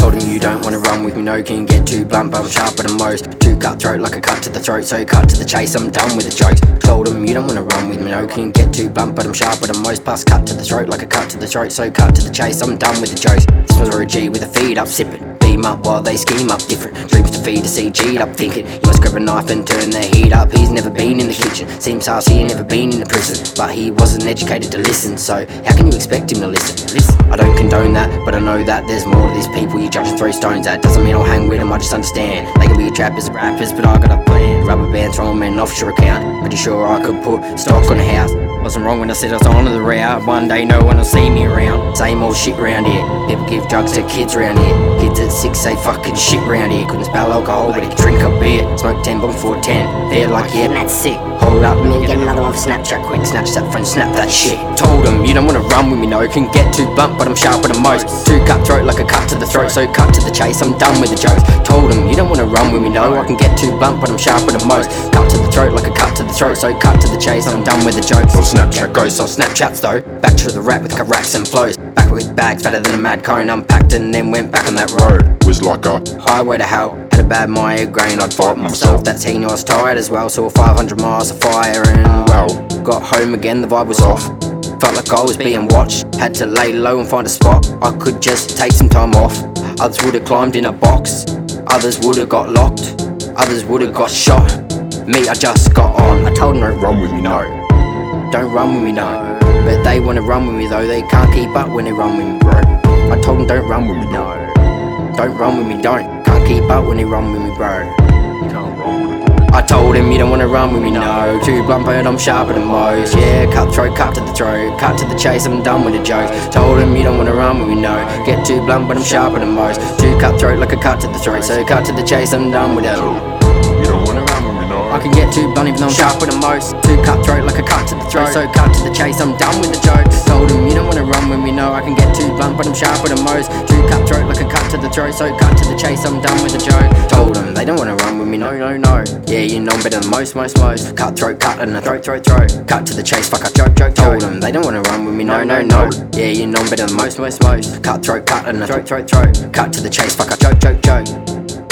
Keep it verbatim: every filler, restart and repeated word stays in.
Told him you don't wanna run with me, no, can get too blunt, but I'm sharper than most. Too cutthroat like a cut to the throat, so cut to the chase, I'm done with the jokes. Told him you don't wanna run with me, no, can get too blunt, but I'm sharper than most. Plus cut to the throat like a cut to the throat, so cut to the chase, I'm done with the jokes. This was a G with a feed up sipping. Beam up while they scheme up different dreams to feed a C G'd up thinking you must grab a knife and turn the heat up. He's never been in the kitchen, seems harsh, he ain't never been in the prison, but he wasn't educated to listen, so how can you expect him to listen? Listen, I don't condone that, but I know that there's more to these people you judge and throw stones at. Doesn't mean I'll hang with them, I just understand they can be trappers and rappers, but I got a plan. Rubber band, throw them in an offshore account. Pretty sure I could put stock on a house. Wasn't wrong when I said I was on the route. One day no one will see me around. Same old shit round here. People give drugs to kids round here. Kids at six say fucking shit round here. Couldn't spell alcohol but they could drink a beer. Smoke ten bombs for ten. They're like, yeah, that's sick. Hold up, me get another one for Snapchat quick. Snatch that friend, snap that shit. Told him you don't wanna run with me, no. Can get too blunt but I'm sharper than most. Too cutthroat like a cut to the throat, so cut to the chase, I'm done with the jokes. Told him you don't wanna run with me, no. I can get too blunt but I'm sharper than most. Cut to the throat like a cut to the throat, so cut to the chase, I'm done with the jokes. On Snapchat ghosts, on Snapchats though. Back to the rap with racks and flows. Back with bags fatter than a mad cone. Unpacked and then went back on that road. Was like a highway to hell. Had a bad migraine, I'd fight myself. That's he knew I was tired as well. Saw five hundred miles of fire and well, got home again, the vibe was off. Felt like I was being watched. Had to lay low and find a spot I could just take some time off. Others would've climbed in a box. Others would've got locked. Others would've got shot. Me, I just got on. I told them don't run with me, no. Don't run with me, no. But they wanna run with me though. They can't keep up when they run with me, bro. I told them don't run with me, no. Don't run with me, don't. Can't keep up when they run with me, bro. you can't run with it. I told him you don't wanna run with me, no. Too blunt but I'm sharper than most. Yeah, cutthroat, cut to the throat. Cut to the chase, I'm done with the jokes. Told him you don't wanna run with me, no. Get too blunt but I'm sharper than most. Too cutthroat like a cut to the throat, so cut to the chase, I'm done with it. You don't wanna run with me, no. I can get too blunt even though I'm sharper than most. Too cutthroat like a cut to the throat, so cut to the chase, I'm done with the jokes. Told him you don't wanna run with me, no. I can get too blunt but I'm sharper than most. Too cutthroat like a cut to the throat, so cut to the chase, I'm done with the joke. Told him they don't wanna run with me, no, no, no. Yeah, you know I'm better than most, most, most. Cutthroat, cut and a throat, throat, throat. Cut to the chase, fuck a joke, joke, joke. Told him they don't wanna run with me, no, no, no. Yeah, you know I'm better than most, most, most. Cutthroat, cut and a throat, throat, throat. Cut to the chase, fuck a joke, joke, joke.